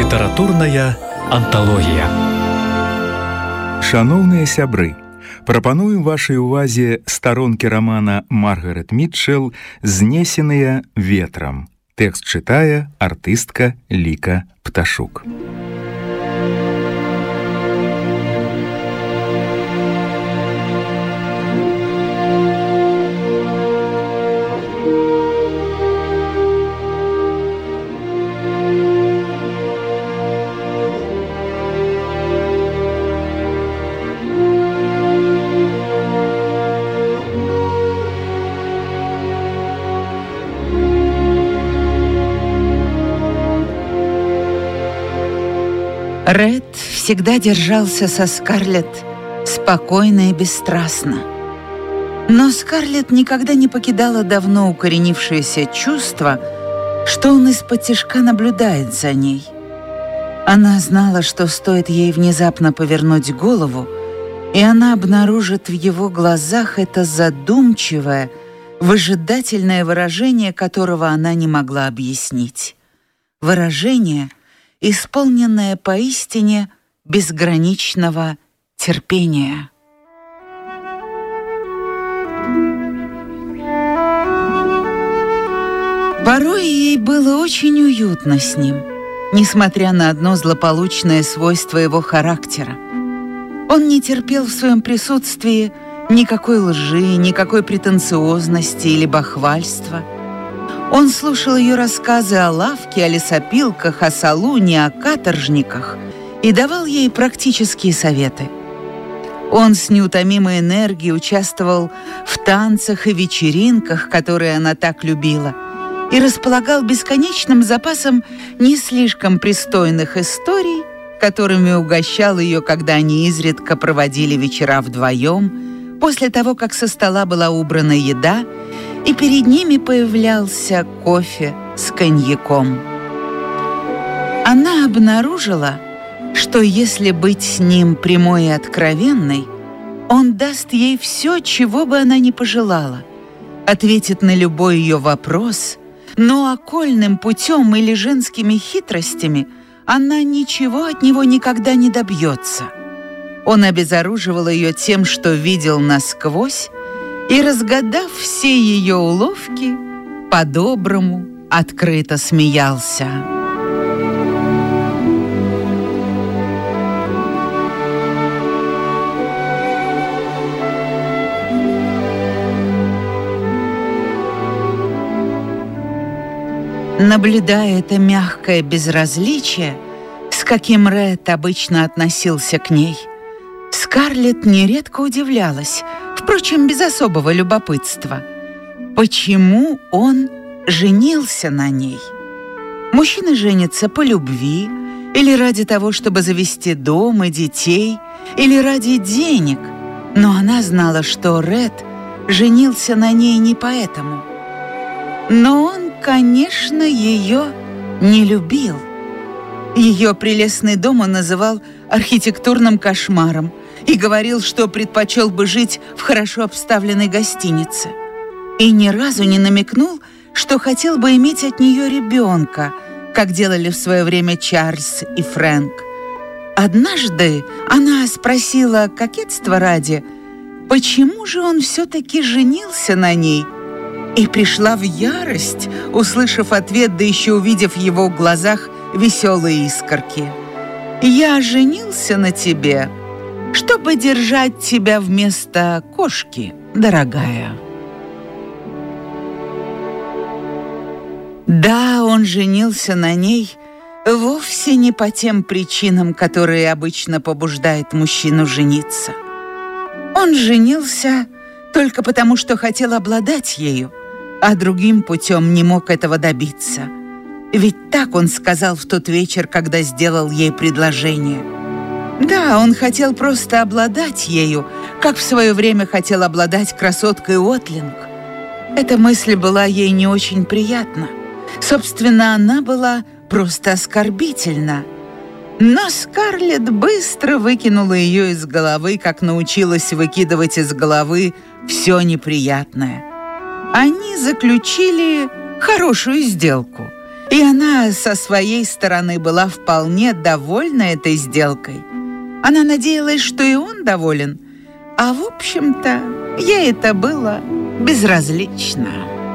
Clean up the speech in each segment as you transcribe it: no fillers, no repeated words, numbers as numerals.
Літаратурная анталогія. Шановныя сябры, прапануем вашай увазе старонкі рамана Маргарет Мітчэл «Знесеныя ветрам». Тэкст чытае артыстка Ліка Пташук. Ред всегда держался со Скарлетт спокойно и бесстрастно. Но Скарлетт никогда не покидала давно укоренившееся чувство, что он исподтишка наблюдает за ней. Она знала, что стоит ей внезапно повернуть голову, и она обнаружит в его глазах это задумчивое, выжидательное выражение, которого она не могла объяснить. Выражение, исполненное поистине безграничного терпения. Порой ей было очень уютно с ним, несмотря на одно злополучное свойство его характера. Он не терпел в своем присутствии никакой лжи, никакой претенциозности или бахвальства. Он слушал ее рассказы о лавке, о лесопилках, о салуне, о каторжниках и давал ей практические советы. Он с неутомимой энергией участвовал в танцах и вечеринках, которые она так любила, и располагал бесконечным запасом не слишком пристойных историй, которыми угощал ее, когда они изредка проводили вечера вдвоем, после того, как со стола была убрана еда, и перед ними появлялся кофе с коньяком. Она обнаружила, что если быть с ним прямой и откровенной, он даст ей все, чего бы она ни пожелала, ответит на любой ее вопрос, но окольным путем или женскими хитростями она ничего от него никогда не добьется. Он обезоруживал ее тем, что видел насквозь, и, разгадав все ее уловки, по-доброму открыто смеялся. Наблюдая это мягкое безразличие, с каким Ред обычно относился к ней, Скарлетт нередко удивлялась, впрочем, без особого любопытства, почему он женился на ней. Мужчины женятся по любви, или ради того, чтобы завести дом и детей, или ради денег, но она знала, что Ред женился на ней не поэтому. Но он, конечно, ее не любил. Ее прелестный дом он называл архитектурным кошмаром и говорил, что предпочел бы жить в хорошо обставленной гостинице. И ни разу не намекнул, что хотел бы иметь от нее ребенка, как делали в свое время Чарльз и Фрэнк. Однажды она спросила кокетства ради, почему же он все-таки женился на ней, и пришла в ярость, услышав ответ, да еще увидев в его глазах веселые искорки. «Я женился на тебе, чтобы держать тебя вместо кошки, дорогая». Да, он женился на ней вовсе не по тем причинам, которые обычно побуждают мужчину жениться. Он женился только потому, что хотел обладать ею, а другим путем не мог этого добиться. Ведь так он сказал в тот вечер, когда сделал ей предложение. Да, он хотел просто обладать ею, как в свое время хотел обладать красоткой Уотлинг. Эта мысль была ей не очень приятна. Собственно, она была просто оскорбительна. Но Скарлетт быстро выкинула ее из головы, как научилась выкидывать из головы все неприятное. Они заключили хорошую сделку. И она со своей стороны была вполне довольна этой сделкой. Она надеялась, что и он доволен, а в общем-то ей это было безразлично.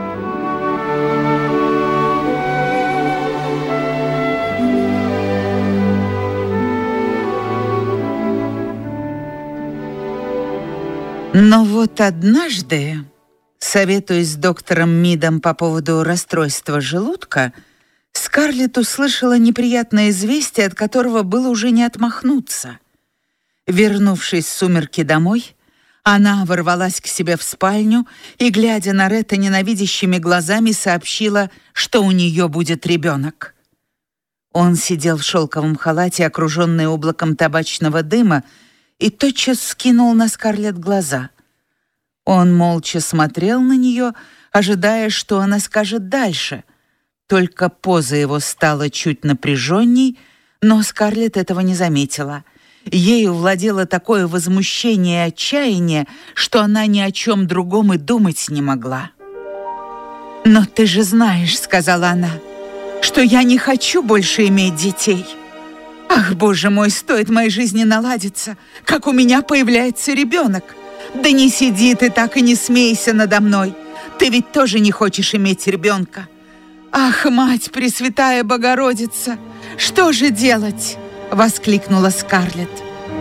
Но вот однажды, советуясь с доктором Мидом по поводу расстройства желудка, Скарлетт услышала неприятное известие, от которого было уже не отмахнуться. Вернувшись в сумерки домой, она ворвалась к себе в спальню и, глядя на Ретта ненавидящими глазами, сообщила, что у нее будет ребенок. Он сидел в шелковом халате, окруженный облаком табачного дыма, и тотчас скинул на Скарлетт глаза. Он молча смотрел на нее, ожидая, что она скажет дальше. Только поза его стала чуть напряженней, но Скарлетт этого не заметила. Ею владело такое возмущение и отчаяние, что она ни о чем другом и думать не могла. «Но ты же знаешь, — сказала она, — что я не хочу больше иметь детей. Ах, Боже мой, стоит моей жизни наладиться, как у меня появляется ребенок. Да не сиди ты так и не смейся надо мной. Ты ведь тоже не хочешь иметь ребенка. Ах, Мать Пресвятая Богородица, что же делать?» — воскликнула Скарлетт.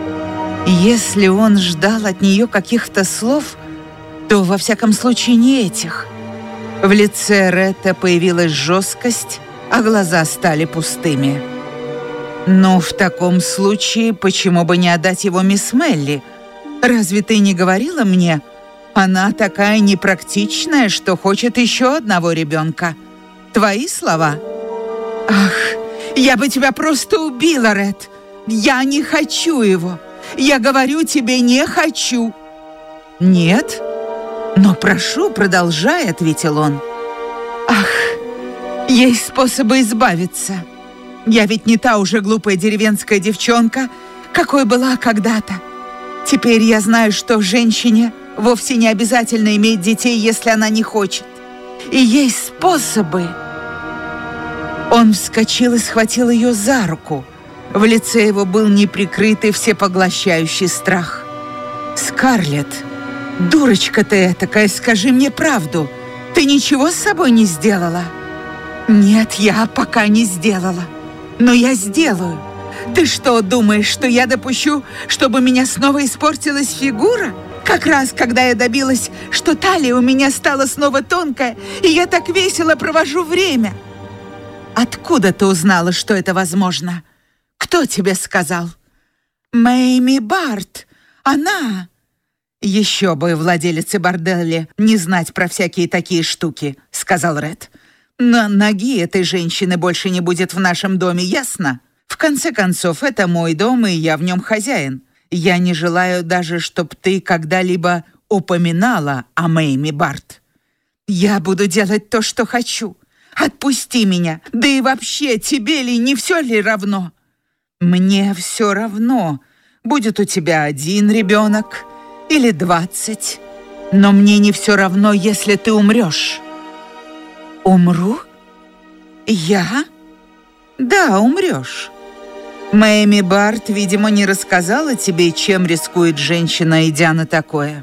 Если он ждал от нее каких-то слов, то во всяком случае не этих. В лице Ретта появилась жесткость, а глаза стали пустыми. «Ну, в таком случае, почему бы не отдать его мисс Мелли? Разве ты не говорила мне? Она такая непрактичная, что хочет еще одного ребенка. Твои слова?» «Ах, я бы тебя просто убила, Рет. Я не хочу его. Я говорю тебе, не хочу». «Нет? Но прошу, продолжай», — ответил он. «Ах, есть способы избавиться. Я ведь не та уже глупая деревенская девчонка, какой была когда-то. Теперь я знаю, что женщине вовсе не обязательно иметь детей, если она не хочет. И есть способы». Он вскочил и схватил ее за руку. В лице его был неприкрытый всепоглощающий страх. «Скарлетт, дурочка ты этакая, скажи мне правду. Ты ничего с собой не сделала?» «Нет, я пока не сделала. Но я сделаю. Ты что, думаешь, что я допущу, чтобы у меня снова испортилась фигура? Как раз, когда я добилась, что талия у меня стала снова тонкая, и я так весело провожу время». «Откуда ты узнала, что это возможно? Кто тебе сказал?» «Мэйми Барт. Она». «Еще бы владелице борделя не знать про всякие такие штуки», — сказал Ред. «Но ноги этой женщины больше не будет в нашем доме, ясно? В конце концов, это мой дом, и я в нем хозяин. Я не желаю даже, чтоб ты когда-либо упоминала о Мэйми Барт. Я буду делать то, что хочу. Отпусти меня, да и вообще, тебе ли не все ли равно?» «Мне все равно, будет у тебя 1 ребенок или 20, но мне не все равно, если ты умрешь». «Умру? Я?» «Да, умрешь. Мэйми Барт, видимо, не рассказала тебе, чем рискует женщина, идя на такое».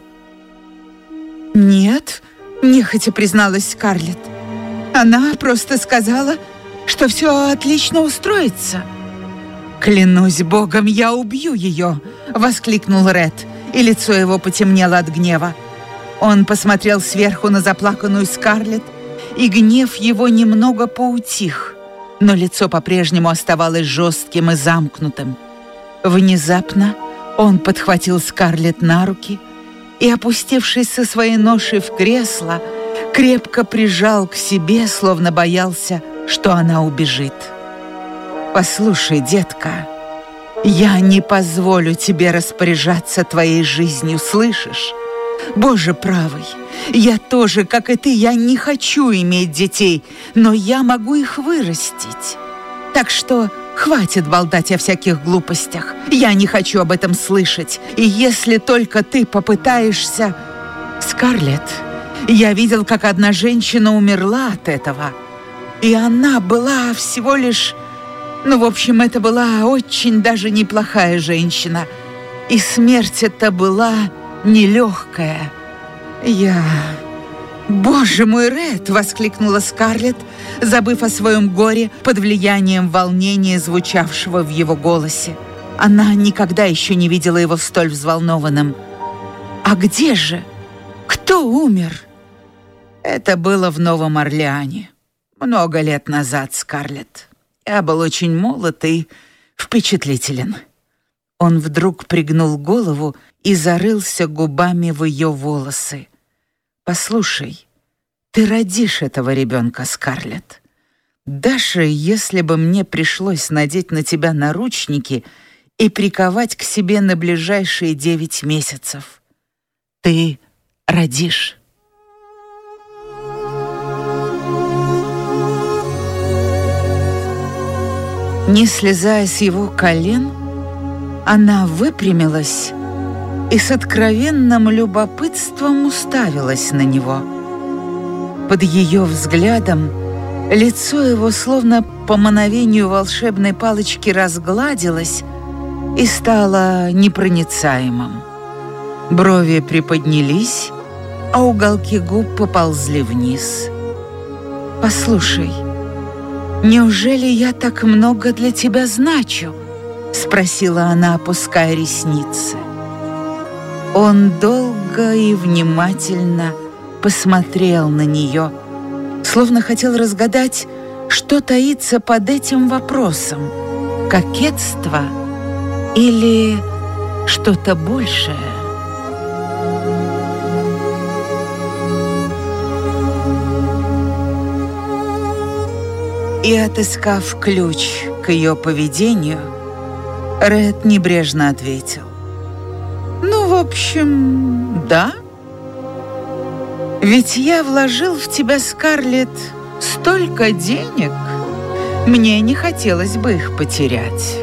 «Нет», — нехотя призналась Скарлетт. «Она просто сказала, что все отлично устроится». «Клянусь Богом, я убью ее!» — воскликнул Ред, и лицо его потемнело от гнева. Он посмотрел сверху на заплаканную Скарлетт, и гнев его немного поутих, но лицо по-прежнему оставалось жестким и замкнутым. Внезапно он подхватил Скарлетт на руки и, опустившись со своей ношей в кресло, крепко прижал к себе, словно боялся, что она убежит. «Послушай, детка, я не позволю тебе распоряжаться твоей жизнью, слышишь? Боже правый, я тоже, как и ты, я не хочу иметь детей, но я могу их вырастить. Так что хватит болтать о всяких глупостях. Я не хочу об этом слышать. И если только ты попытаешься... Скарлетт, я видел, как одна женщина умерла от этого. И она была всего лишь... Ну, в общем, это была очень даже неплохая женщина. И смерть эта была нелегкая. «Боже мой, Ред!» — воскликнула Скарлетт, забыв о своем горе под влиянием волнения, звучавшего в его голосе. Она никогда еще не видела его столь взволнованным. «А где же? Кто умер?» «Это было в Новом Орлеане. Много лет назад, Скарлетт. Я был очень молод и впечатлителен». Он вдруг пригнул голову и зарылся губами в ее волосы. «Послушай, ты родишь этого ребенка, Скарлетт. Даже если бы мне пришлось надеть на тебя наручники и приковать к себе на ближайшие 9 месяцев, ты родишь». Не слезая с его колен, она выпрямилась и с откровенным любопытством уставилась на него. Под ее взглядом лицо его словно по мановению волшебной палочки разгладилось и стало непроницаемым. Брови приподнялись, а уголки губ поползли вниз. «Послушай, неужели я так много для тебя значу?» — спросила она, опуская ресницы. Он долго и внимательно посмотрел на нее, словно хотел разгадать, что таится под этим вопросом — кокетство или что-то большее. И, отыскав ключ к ее поведению, Ред небрежно ответил: «Ну, в общем, да. Ведь я вложил в тебя, Скарлетт, столько денег, мне не хотелось бы их потерять».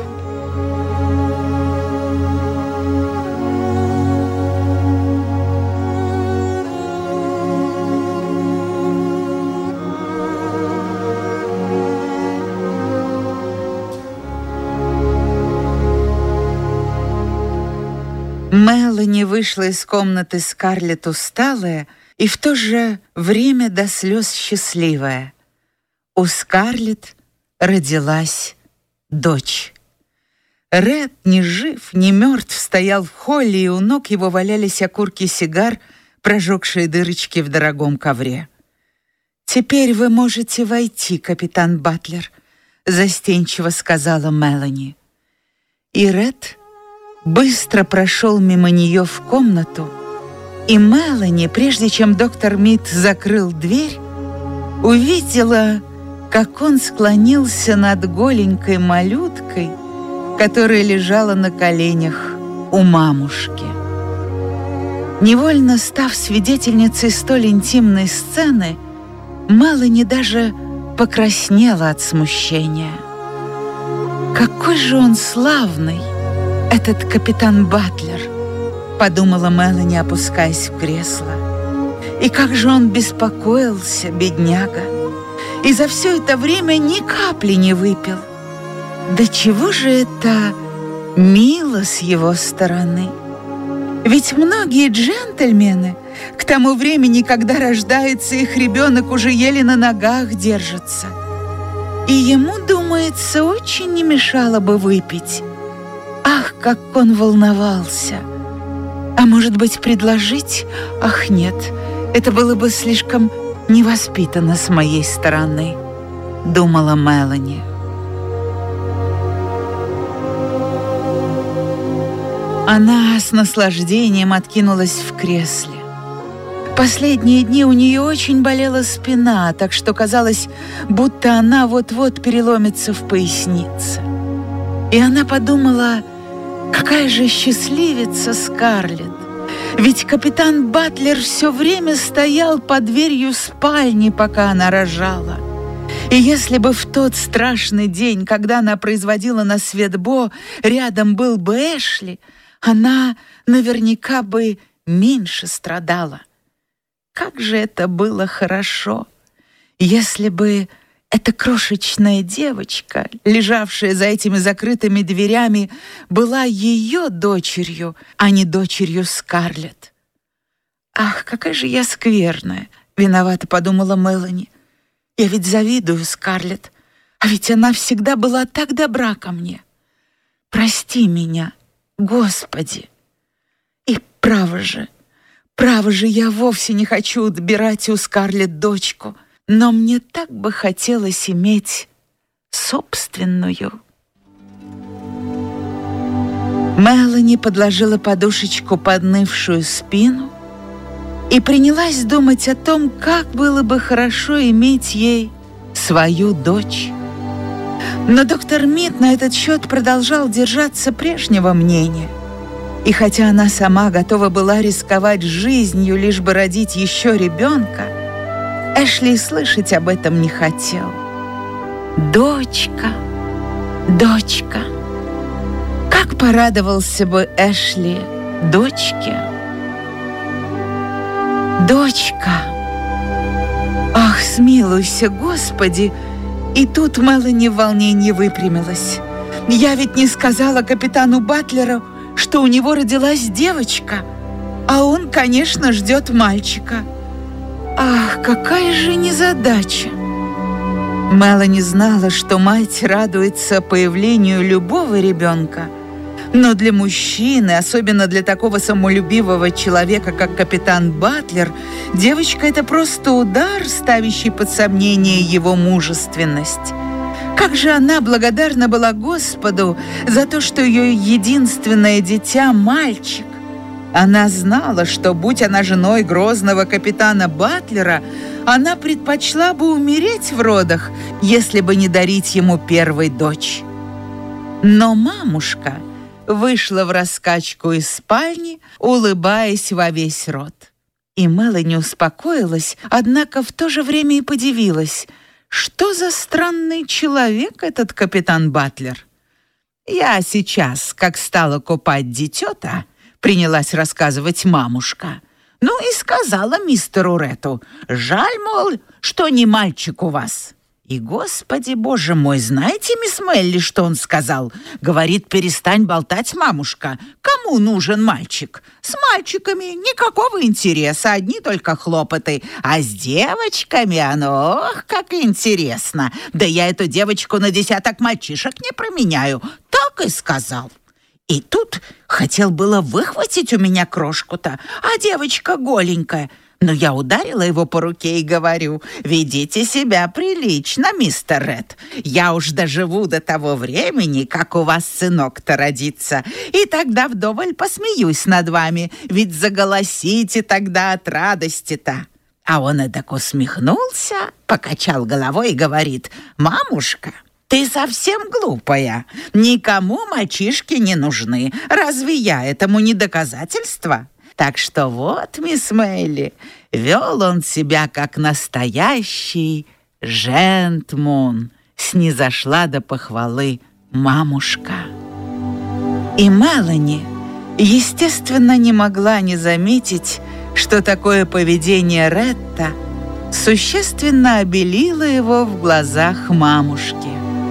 Мелани вышла из комнаты Скарлетт усталая и в то же время до слез счастливая. У Скарлетт родилась дочь. Ред, ни жив, ни мертв, стоял в холле, и у ног его валялись окурки сигар, прожегшие дырочки в дорогом ковре. «Теперь вы можете войти, капитан Батлер», — застенчиво сказала Мелани. И Ред быстро прошел мимо нее в комнату, и Мелани, прежде чем доктор Мид закрыл дверь, увидела, как он склонился над голенькой малюткой, которая лежала на коленях у мамушки. Невольно став свидетельницей столь интимной сцены, Мелани даже покраснела от смущения. «Какой же он славный, этот капитан Батлер», — подумала Мелани, опускаясь в кресло. «И как же он беспокоился, бедняга, и за все это время ни капли не выпил. Да чего же это мило с его стороны? Ведь многие джентльмены к тому времени, когда рождается их ребенок, уже еле на ногах держатся. И ему, думается, очень не мешало бы выпить. Ах, как он волновался! А может быть, предложить? Ах, нет, это было бы слишком невоспитанно с моей стороны», — думала Мелани. Она с наслаждением откинулась в кресле. Последние дни у нее очень болела спина, так что казалось, будто она вот-вот переломится в пояснице. И она подумала, какая же счастливица Скарлетт. Ведь капитан Батлер все время стоял под дверью спальни, пока она рожала. И если бы в тот страшный день, когда она производила на свет Бо, рядом был бы Эшли, она наверняка бы меньше страдала. Как же это было хорошо, если бы Эта крошечная девочка, лежавшая за этими закрытыми дверями, была ее дочерью, а не дочерью Скарлетт. «Ах, какая же я скверная!» — виновато подумала Мелани. «Я ведь завидую Скарлетт, а ведь она всегда была так добра ко мне. Прости меня, Господи! И право же, я вовсе не хочу отбирать у Скарлетт дочку, но мне так бы хотелось иметь собственную». Мелани подложила подушечку под нывшую спину и принялась думать о том, как было бы хорошо иметь ей свою дочь. Но доктор Мид на этот счет продолжал держаться прежнего мнения. И хотя она сама готова была рисковать жизнью, лишь бы родить еще ребенка, Эшли слышать об этом не хотел. Дочка, дочка. Как порадовался бы Эшли дочке. Дочка. Ах, смилуйся, Господи! И тут Мелани в волнении выпрямилась. Я ведь не сказала капитану Батлеру, что у него родилась девочка, а он, конечно, ждет мальчика. Ах, какая же незадача! Мелани знала, что мать радуется появлению любого ребенка, но для мужчины, особенно для такого самолюбивого человека, как капитан Батлер, девочка — это просто удар, ставящий под сомнение его мужественность. Как же она благодарна была Господу за то, что ее единственное дитя — мальчик. Она знала, что, будь она женой грозного капитана Батлера, она предпочла бы умереть в родах, если бы не дарить ему первой дочь. Но мамушка вышла в раскачку из спальни, улыбаясь во весь рот. И Мелани успокоилась, однако в то же время и подивилась, что за странный человек этот капитан Батлер. «Я сейчас, как стала купать дитё-то», — принялась рассказывать мамушка, «ну и сказала мистеру Ретту: жаль, мол, что не мальчик у вас». И, Господи, Боже мой, знаете, мисс Мелли, что он сказал? Говорит: перестань болтать, мамушка. Кому нужен мальчик? С мальчиками никакого интереса, одни только хлопоты. А с девочками оно, ох, как интересно. Да я эту девочку на 10 мальчишек не променяю. Так и сказал. И тут хотел было выхватить у меня крошку-то, а девочка голенькая. Но я ударила его по руке и говорю: ведите себя прилично, мистер Ред. Я уж доживу до того времени, как у вас сынок-то родится. И тогда вдоволь посмеюсь над вами, ведь заголосите тогда от радости-то. А он эдак усмехнулся, покачал головой и говорит: мамушка, ты совсем глупая. Никому мальчишки не нужны. Разве я этому не доказательство? Так что вот, мисс Мелли, вел он себя как настоящий джентльмен, снизошла до похвалы мамушка. И Мелани, естественно, не могла не заметить, что такое поведение Ретта существенно обелило его в глазах мамушки.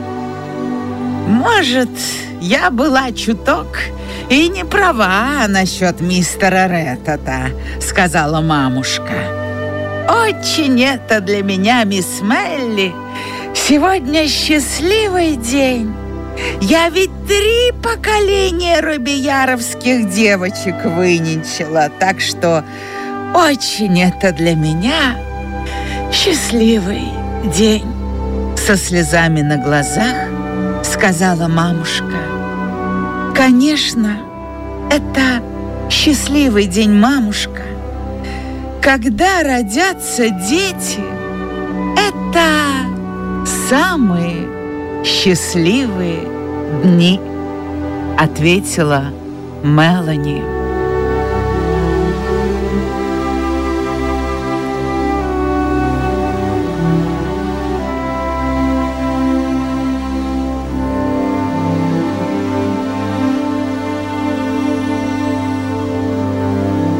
Может, я была чуток и не права насчет мистера Ретта-то, сказала мамушка. Очень это для меня, мисс Мелли, сегодня счастливый день. Я ведь 3 поколения робияровских девочек выненчила, так что очень это для меня счастливый день. Со слезами на глазах сказала мамушка. Конечно, это счастливый день, мамушка. Когда родятся дети, это самые счастливые дни, ответила Мелани.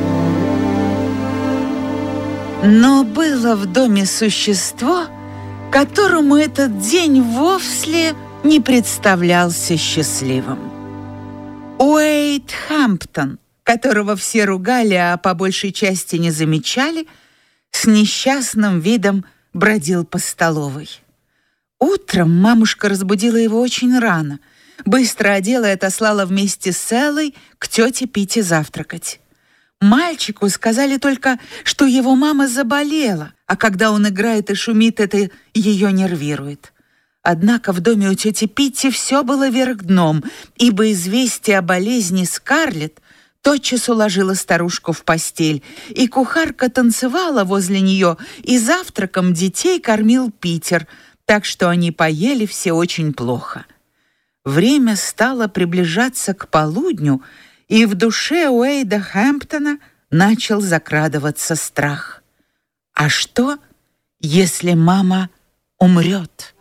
Но было в доме существо, которому этот день вовсе не представлялся счастливым. Уэйд Хэмптон, которого все ругали, а по большей части не замечали, с несчастным видом бродил по столовой. Утром мамушка разбудила его очень рано, быстро одела и отослала вместе с Эллой к тете Питти завтракать. Мальчику сказали только, что его мама заболела, а когда он играет и шумит, это ее нервирует. Однако в доме у тети Питти все было вверх дном, ибо известие о болезни Скарлетт тотчас уложила старушку в постель, и кухарка танцевала возле нее, и завтраком детей кормил Питер, так что они поели все очень плохо. Время стало приближаться к полудню, и в душе Уэйда Хэмптона начал закрадываться страх. А что, если мама умрет?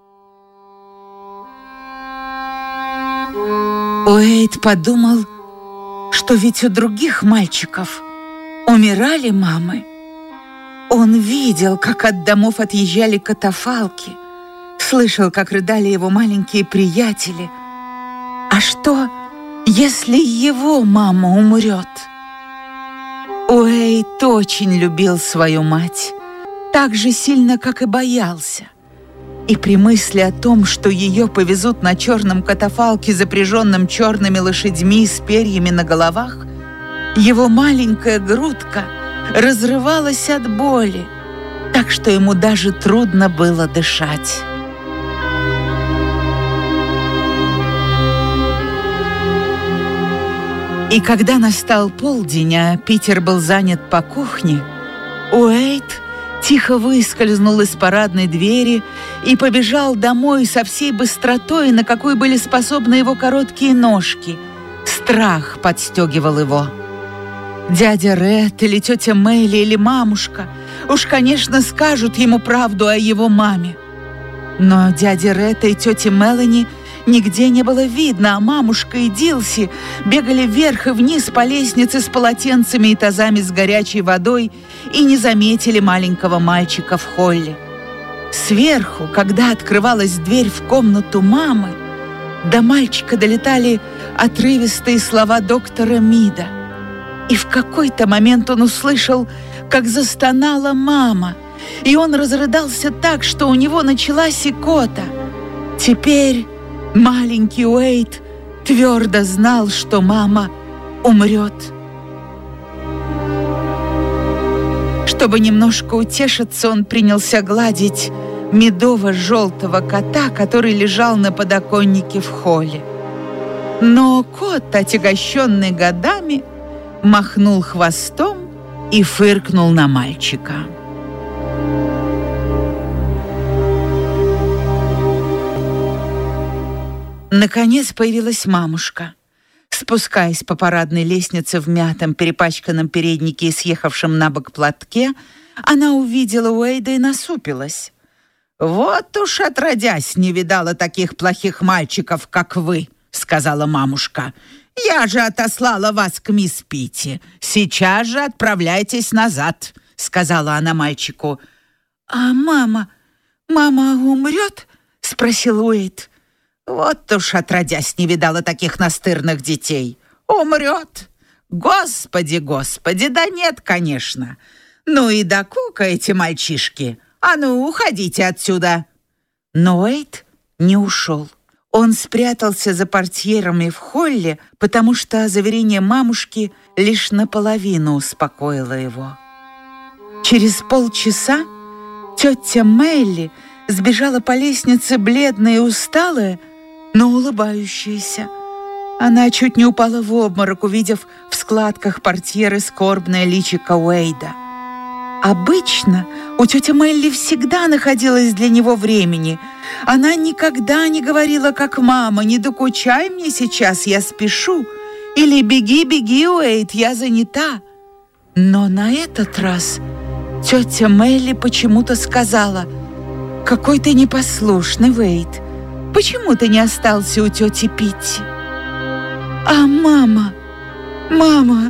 Уэйд подумал, что ведь у других мальчиков умирали мамы. Он видел, как от домов отъезжали катафалки, слышал, как рыдали его маленькие приятели. А что, если его мама умрет? Уэйд очень любил свою мать, так же сильно, как и боялся. И при мысли о том, что ее повезут на черном катафалке, запряженном черными лошадьми с перьями на головах, его маленькая грудка разрывалась от боли, так что ему даже трудно было дышать. И когда настал полдень, а Питер был занят по кухне, Уэйд тихо выскользнул из парадной двери и побежал домой со всей быстротой, на какой были способны его короткие ножки. Страх подстегивал его. Дядя Ред или тетя Мэйли или мамушка уж, конечно, скажут ему правду о его маме. Но дяди Ретта и тети Мелани нигде не было видно, а мамушка и Дилси бегали вверх и вниз по лестнице с полотенцами и тазами с горячей водой и не заметили маленького мальчика в холле. Сверху, когда открывалась дверь в комнату мамы, до мальчика долетали отрывистые слова доктора Мида. И в какой-то момент он услышал, как застонала мама, и он разрыдался так, что у него началась икота. Теперь маленький Уэйд твердо знал, что мама умрет. Чтобы немножко утешиться, он принялся гладить медово-желтого кота, который лежал на подоконнике в холле. Но кот, отягощенный годами, махнул хвостом и фыркнул на мальчика. Наконец появилась мамушка. Спускаясь по парадной лестнице в мятом, перепачканном переднике и съехавшем на бок платке, она увидела Уэйда и насупилась. «Вот уж отродясь не видала таких плохих мальчиков, как вы», — сказала мамушка. «Я же отослала вас к мисс Питти. Сейчас же отправляйтесь назад», — сказала она мальчику. «А мама умрет?» — спросил Уэйд. «Вот уж отродясь не видала таких настырных детей. Умрет? Господи, господи, да нет, конечно. Ну и докукаете, мальчишки. А ну, уходите отсюда». Но Уэйд не ушел. Он спрятался за портьерами в холле, потому что заверение мамушки лишь наполовину успокоило его. Через полчаса тетя Мэйли сбежала по лестнице, бледная и усталая, но улыбающаяся. Она чуть не упала в обморок, увидев в складках портьеры скорбное личико Уэйда. Обычно у тети Мелли всегда находилось для него времени. Она никогда не говорила, как мама: «Не докучай мне сейчас, я спешу», или «Беги, беги, Уэйд, я занята». Но на этот раз тетя Мелли почему-то сказала: «Какой ты непослушный, Уэйд. Почему ты не остался у тети Питти?» «А мама,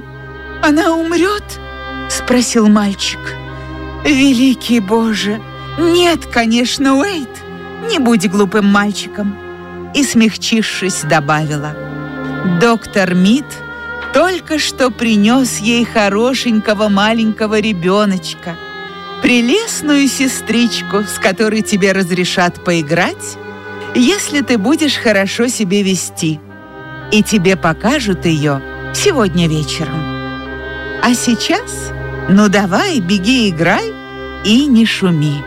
она умрет?» — спросил мальчик. «Великий Боже, «Нет, конечно, Уэйд, не будь глупым мальчиком», и, смягчившись, добавила: «Доктор Мид только что принес ей хорошенького маленького ребеночка, прелестную сестричку, с которой тебе разрешат поиграть, если ты будешь хорошо себя вести, и тебе покажут ее сегодня вечером. А сейчас, ну давай, беги, играй и не шуми».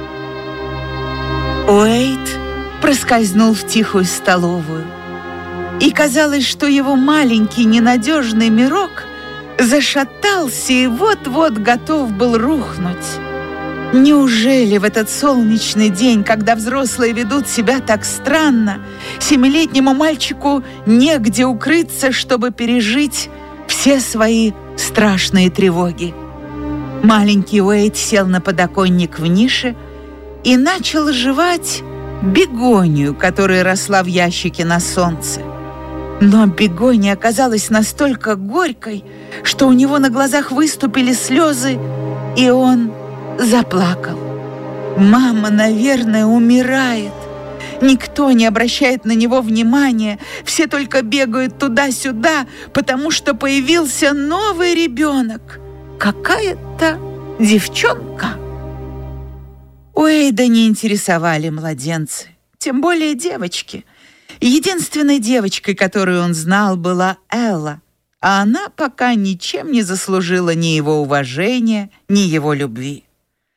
Уэйд проскользнул в тихую столовую, и казалось, что его маленький ненадежный мирок зашатался и вот-вот готов был рухнуть. Неужели в этот солнечный день, когда взрослые ведут себя так странно, 7-летнему мальчику негде укрыться, чтобы пережить все свои страшные тревоги? Маленький Уэйд сел на подоконник в нише и начал жевать бегонию, которая росла в ящике на солнце. Но бегония оказалась настолько горькой, что у него на глазах выступили слезы, и он заплакал. Мама, наверное, умирает. Никто не обращает на него внимания, все только бегают туда-сюда, потому что появился новый ребенок. Какая-то девчонка. Уэйда не интересовали младенцы, тем более девочки. Единственной девочкой, которую он знал, была Элла, а она пока ничем не заслужила ни его уважения, ни его любви.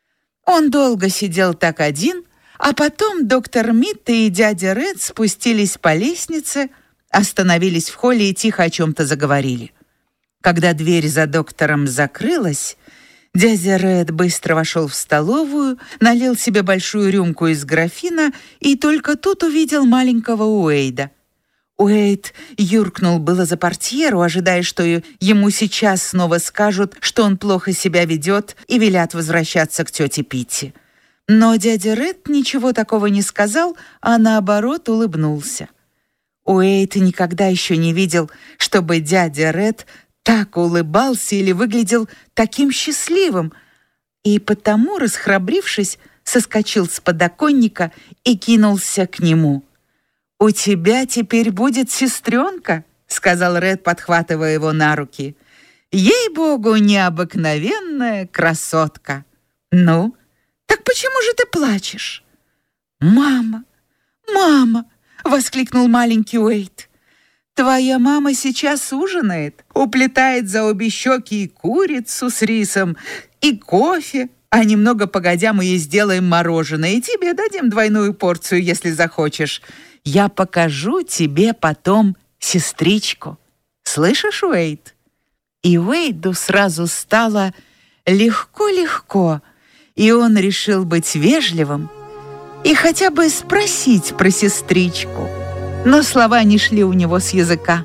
Он долго сидел так один, а потом доктор Мид и дядя Ред спустились по лестнице, остановились в холле и тихо о чем-то заговорили. Когда дверь за доктором закрылась, дядя Ред быстро вошел в столовую, налил себе большую рюмку из графина и только тут увидел маленького Уэйда. Уэйд юркнул было за портьеру, ожидая, что ему сейчас снова скажут, что он плохо себя ведет, и велят возвращаться к тете Питти. Но дядя Ред ничего такого не сказал, а наоборот улыбнулся. Уэйд никогда еще не видел, чтобы дядя Ред так улыбался или выглядел таким счастливым, и потому, расхрабрившись, соскочил с подоконника и кинулся к нему. «У тебя теперь будет сестренка», — сказал Ред, подхватывая его на руки. «Ей-богу, необыкновенная красотка. Ну, так почему же ты плачешь?» «Мама, мама!» — воскликнул маленький Уэйд. «Твоя мама сейчас ужинает, уплетает за обе щеки и курицу с рисом, и кофе, а немного погодя мы ей сделаем мороженое, и тебе дадим двойную порцию, если захочешь. Я покажу тебе потом сестричку. Слышишь, Уэйд?» И Уэйду сразу стало легко-легко, и он решил быть вежливым и хотя бы спросить про сестричку. Но слова не шли у него с языка.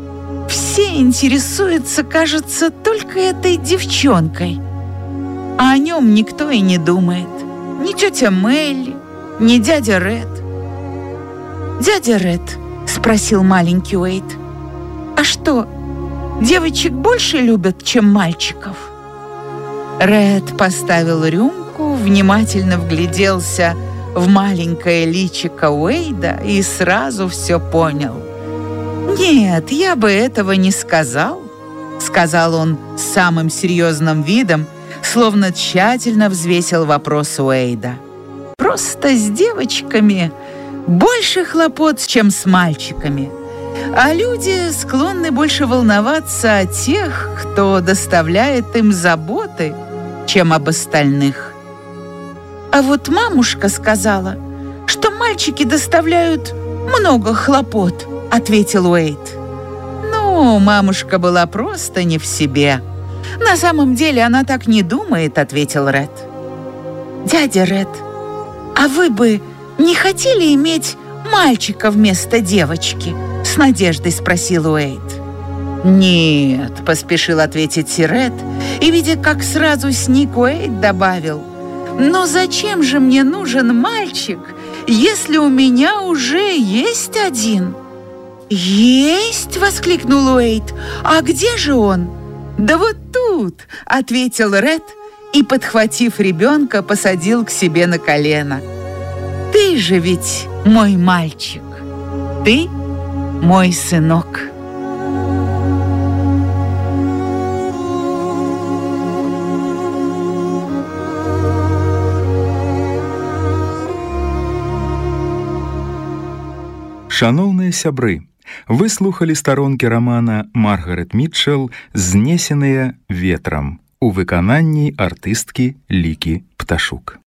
Все интересуются, кажется, только этой девчонкой, а о нем никто и не думает. Ни тетя Мелли, ни дядя Ред. «Дядя Ред», — спросил маленький Уэйд, «а что, девочек больше любят, чем мальчиков?» Ред поставил рюмку, внимательно вгляделся в маленькое личико Уэйда и сразу все понял. «Нет, я бы этого не сказал», — сказал он с самым серьезным видом, словно тщательно взвесил вопрос Уэйда. «Просто с девочками больше хлопот, чем с мальчиками, а люди склонны больше волноваться о тех, кто доставляет им заботы, чем об остальных. А вот мамушка сказала, что мальчики доставляют много хлопот», — ответил Уэйд. «Ну, мамушка была просто не в себе. На самом деле она так не думает», — ответил Ред. «Дядя Ред, а вы бы не хотели иметь мальчика вместо девочки?» — с надеждой спросил Уэйд. «Нет», — поспешил ответить Ред, и, видя, как сразу сник Уэйд, добавил: «Но зачем же мне нужен мальчик, если у меня уже есть один?» «Есть!» — воскликнул Уэйд. «А где же он?» «Да вот тут!» — ответил Ред и, подхватив ребенка, посадил к себе на колено. «Ты же ведь мой мальчик, ты мой сынок». Шановныя сябры, вы слухали старонкі рамана Маргарет Мітчэл «Знесеныя ветрам» у выкананні артысткі Лікі Пташук.